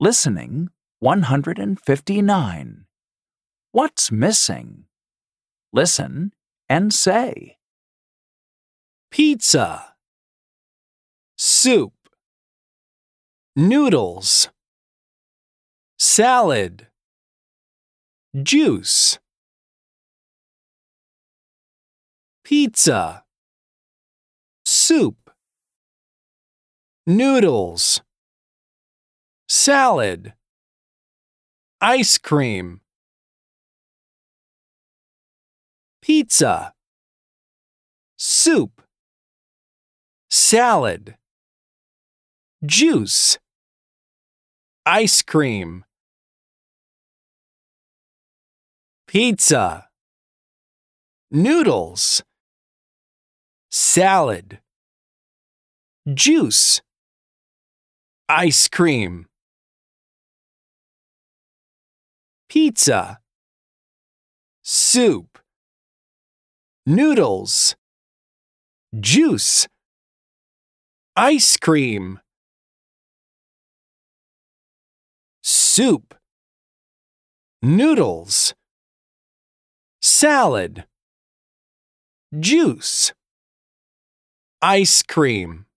Listening 159. What's missing? Listen and say. Pizza, soup, noodles, salad, juice. Pizza, soup, noodles, salad, ice cream. Pizza, soup, salad, juice, ice cream. Pizza, noodles, salad, juice, ice cream. Pizza, soup, noodles, juice, ice cream. Soup, noodles, salad, juice, ice cream.